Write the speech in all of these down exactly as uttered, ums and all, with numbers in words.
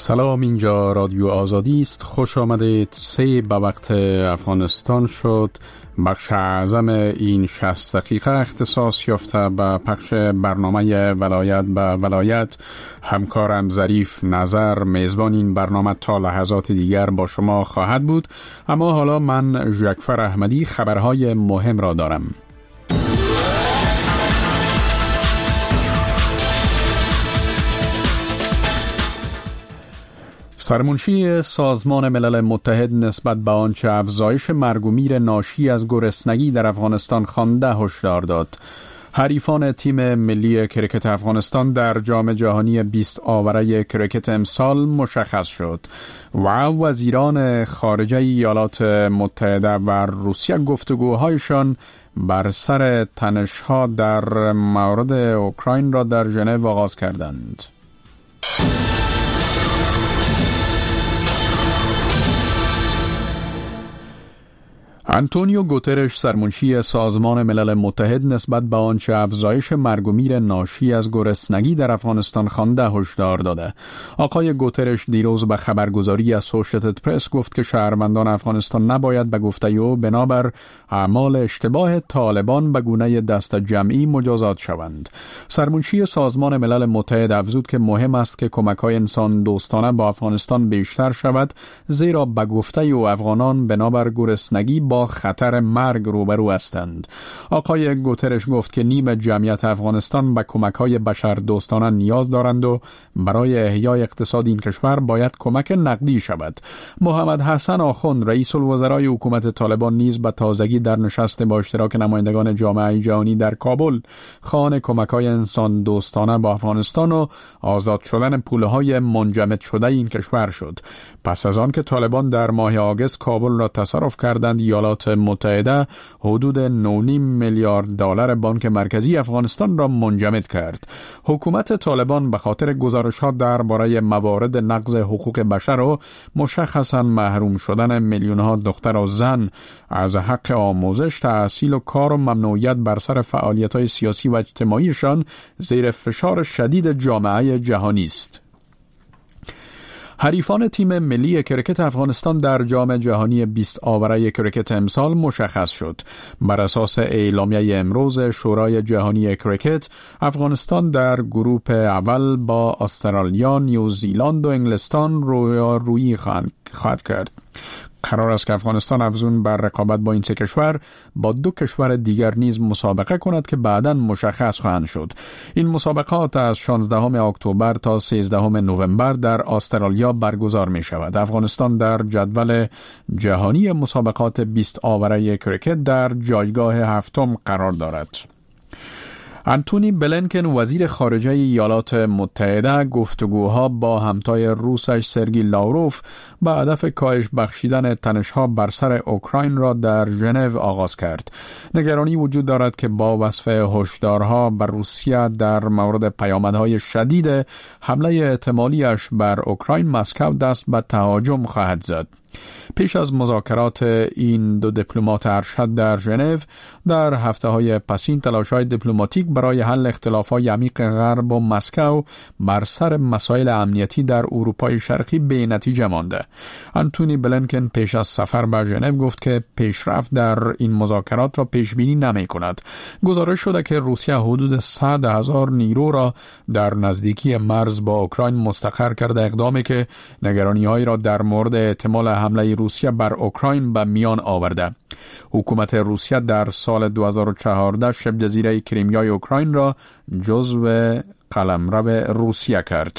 سلام، اینجا رادیو آزادی است. خوش آمدید. سه به وقت افغانستان شد. بخش اعظم این شصت دقیقه اختصاص یافته به پخش برنامه ولایت به ولایت. همکارم ظریف نظر میزبان این برنامه تا لحظات دیگر با شما خواهد بود. اما حالا من ژکفر احمدی خبرهای مهم را دارم. سرمنشی سازمان ملل متحد نسبت به آنچه افزایش مرگ و میر ناشی از گرسنگی در افغانستان خوانده هشدار داد. حریفان تیم ملی کرکت افغانستان در جام جهانی بیست آوره کرکت امسال مشخص شد و وزیران خارجه ایالات متحده و روسیه گفتگوهایشان بر سر تنش‌ها در مورد اوکراین را در ژنو آغاز کردند. آنتونیو گوترش سرمنشی سازمان ملل متحد نسبت به آنچه افزایش مرگ و میر ناشی از گرسنگی در افغانستان خوانده هشدار داده. آقای گوترش دیروز به خبرگزاری اسوشییتد پرس گفت که شهروندان افغانستان نباید به گفته او بنابر اعمال اشتباه طالبان به گونه دست جمعی مجازات شوند. سرمنشی سازمان ملل متحد افزود که مهم است که کمک‌های انسان دوستانه با افغانستان بیشتر شود، زیرا به گفته او افغانان بنابر گرسنگی با خطر مرگ روبرو هستند. آقای گوترش گفت که نیم جمعیت افغانستان به کمک‌های بشر دوستانه نیاز دارند و برای احیای اقتصاد این کشور باید کمک نقدی شود. محمد حسن آخوند رئیس الوزرای حکومت طالبان نیز به تازگی در نشست با اشتراک نمایندگان جامعه جهانی در کابل خواهان کمک‌های انسان دوستانه با افغانستان و آزاد شدن پوله‌های منجمد شده این کشور شد. پس از آن که طالبان در ماه آگوست کابل را تصرف کردند، ایالات متحده حدود نه و نیم میلیارد دلار بانک مرکزی افغانستان را منجمد کرد. حکومت طالبان به خاطر گزارش‌ها درباره موارد نقض حقوق بشر و مشخصاً محروم شدن میلیون‌ها دختر و زن از حق آموزش، تحصیل و کار و ممنوعیت بر سر فعالیت‌های سیاسی و اجتماعیشان زیر فشار شدید جامعه جهانی است. حریفان تیم ملی کرکت افغانستان در جام جهانی بیست آوره کرکت امسال مشخص شد. بر اساس اعلامیه امروز شورای جهانی کرکت، افغانستان در گروه اول با استرالیا، نیوزیلند و انگلستان رویارویی خواهد کرد. قرار است که افغانستان افزون بر رقابت با این سه کشور با دو کشور دیگر نیز مسابقه کند که بعداً مشخص خواهند شد. این مسابقات از شانزدهم اکتبر تا سیزدهم نوامبر در استرالیا برگزار می شود. افغانستان در جدول جهانی مسابقات بیست آوره کرکت در جایگاه هفتم قرار دارد. آنتونی بلینکن وزیر خارجه ایالات متحده گفتگوها با همتای روسش سرگی لاوروف به هدف کاهش بخشیدن تنش‌ها بر سر اوکراین را در ژنو آغاز کرد. نگرانی وجود دارد که با وصف هشدارها بر روسیه در مورد پیامدهای شدید حمله احتمالیش بر اوکراین، مسکو دست به تهاجم خواهد زد. پیش از مذاکرات این دو دیپلمات ارشد در ژنو در هفته‌های پسین، تلاش‌های دیپلماتیک برای حل اختلاف‌های عمیق غرب و مسکو بر سر مسائل امنیتی در اروپای شرقی به نتیجه مانده. آنتونی بلینکن پیش از سفر به ژنو گفت که پیشرفت در این مذاکرات را پیش بینی نمی‌کند. گزارش شده که روسیه حدود صد هزار نیرو را در نزدیکی مرز با اوکراین مستقر کرده، اقدامی که نگرانی‌هایی را در مورد احتمال حمله روسیه بر اوکراین به میان آورده. حکومت روسیه در سال دو هزار و چهارده شبه جزیره کریمیای اوکراین را جزو قلمرو روسیه کرد.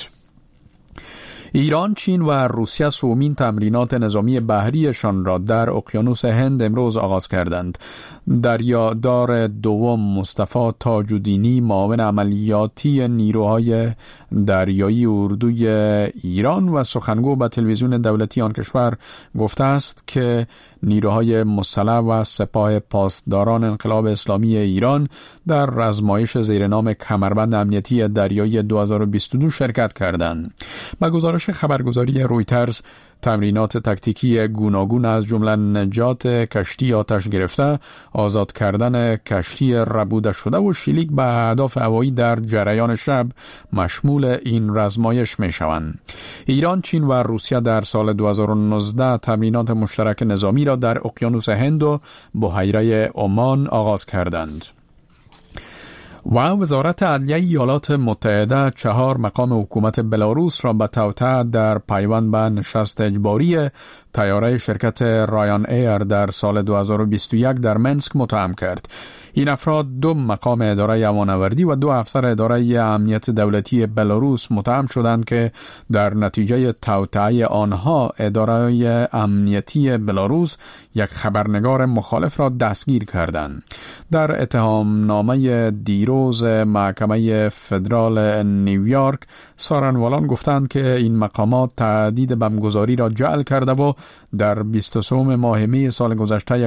ایران، چین و روسیه سومین تمرینات نظامی بحریشان را در اقیانوس هند امروز آغاز کردند. دریادار دوم مصطفی تاج‌الدینی، معاون عملیاتی نیروهای دریایی اردوی ایران و سخنگو به تلویزیون دولتی آن کشور گفته است که نیروهای مسلح و سپاه پاسداران انقلاب اسلامی ایران در آزمایش زیر نام کمربند امنیتی دریایی دو هزار و بیست و دو شرکت کردند. با گزارش خبرگزاری رویترز، تمرینات تاکتیکی گوناگون از جمله نجات کشتی آتش گرفته، آزاد کردن کشتی ربوده شده و شلیک به اهداف هوایی در جریان شب مشمول این رزمایش می شوند. ایران، چین و روسیه در سال دو هزار و نوزده تمرینات مشترک نظامی را در اقیانوس هند و بحیره عمان آغاز کردند. و وزارت عدلیه ایالات متحده چهار مقام حکومت بلاروس را به توطئه در پیوند به نشست اجباری طیاره شرکت رایان ایر در سال دو هزار و بیست و یک در منسک متهم کرد. این افراد دو مقام اداره امان‌آوردی و دو افسر اداره امنیت دولتی بلاروس متهم شدند که در نتیجه توطئه آنها اداره امنیتی بلاروس یک خبرنگار مخالف را دستگیر کردند. در اتهامنامه دیروز محکمه فدرال نیویورک، سارنوالان گفتند که این مقامات تهدید بمبگذاری را جعل کرده و در بیست و سه ماه می سال گذشته